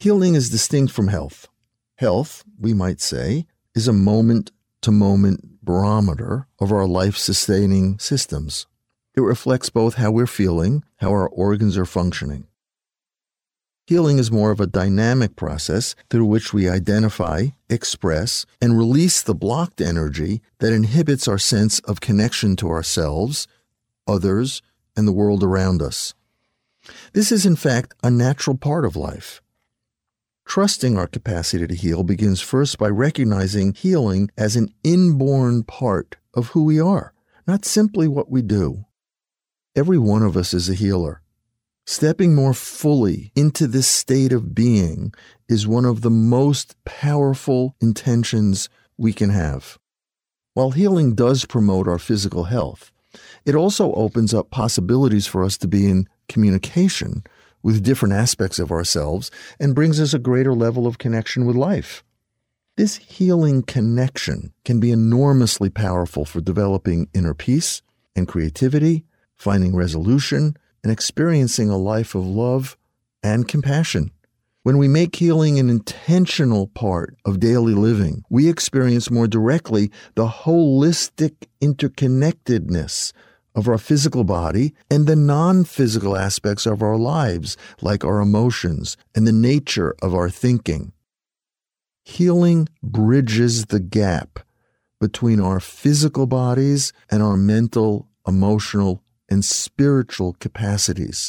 Healing is distinct from health. Health, we might say, is a moment-to-moment barometer of our life-sustaining systems. It reflects both how we're feeling, how our organs are functioning. Healing is more of a dynamic process through which we identify, express, and release the blocked energy that inhibits our sense of connection to ourselves, others, and the world around us. This is, in fact, a natural part of life. Trusting our capacity to heal begins first by recognizing healing as an inborn part of who we are, not simply what we do. Every one of us is a healer. Stepping more fully into this state of being is one of the most powerful intentions we can have. While healing does promote our physical health, it also opens up possibilities for us to be in communication with different aspects of ourselves and brings us a greater level of connection with life. This healing connection can be enormously powerful for developing inner peace and creativity, finding resolution, and experiencing a life of love and compassion. When we make healing an intentional part of daily living, we experience more directly the holistic interconnectedness of our physical body and the non-physical aspects of our lives, like our emotions and the nature of our thinking. Healing bridges the gap between our physical bodies and our mental, emotional, and spiritual capacities.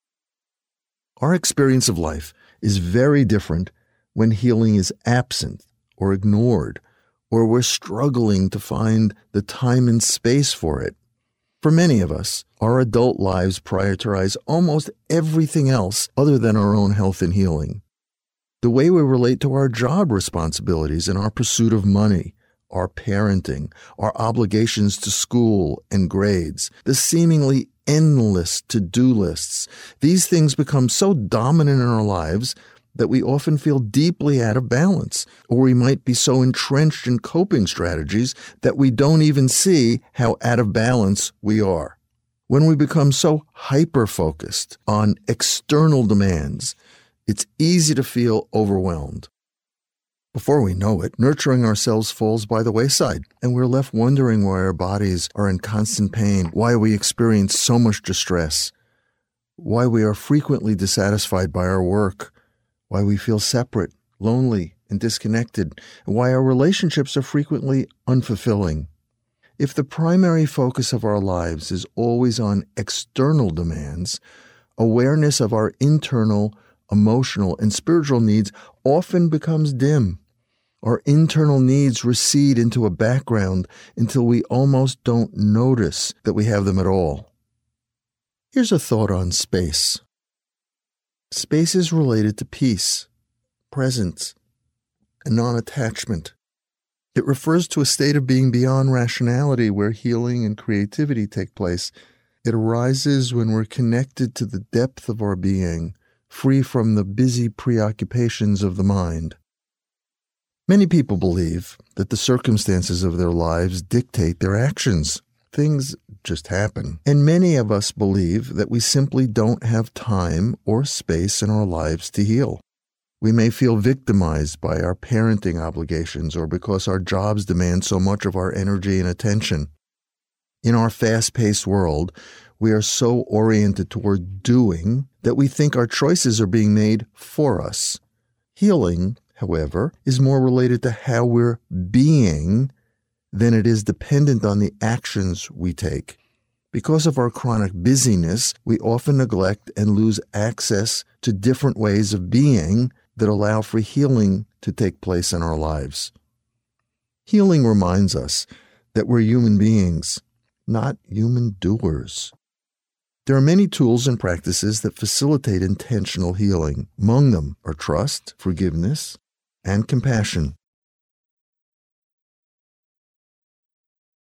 Our experience of life is very different when healing is absent or ignored, or we're struggling to find the time and space for it. For many of us, our adult lives prioritize almost everything else other than our own health and healing. The way we relate to our job responsibilities and our pursuit of money, our parenting, our obligations to school and grades, the seemingly endless to-do lists, these things become so dominant in our lives that we often feel deeply out of balance, or we might be so entrenched in coping strategies that we don't even see how out of balance we are. When we become so hyper-focused on external demands, it's easy to feel overwhelmed. Before we know it, nurturing ourselves falls by the wayside, and we're left wondering why our bodies are in constant pain, why we experience so much distress, why we are frequently dissatisfied by our work, why we feel separate, lonely, and disconnected, and why our relationships are frequently unfulfilling. If the primary focus of our lives is always on external demands, awareness of our internal, emotional, and spiritual needs often becomes dim. Our internal needs recede into a background until we almost don't notice that we have them at all. Here's a thought on space. Space is related to peace, presence, and non-attachment. It refers to a state of being beyond rationality where healing and creativity take place. It arises when we're connected to the depth of our being, free from the busy preoccupations of the mind. Many people believe that the circumstances of their lives dictate their actions. Things just happen. And many of us believe that we simply don't have time or space in our lives to heal. We may feel victimized by our parenting obligations or because our jobs demand so much of our energy and attention. In our fast-paced world, we are so oriented toward doing that we think our choices are being made for us. Healing, however, is more related to how we're being than it is dependent on the actions we take. Because of our chronic busyness, we often neglect and lose access to different ways of being that allow for healing to take place in our lives. Healing reminds us that we're human beings, not human doers. There are many tools and practices that facilitate intentional healing. Among them are trust, forgiveness, and compassion.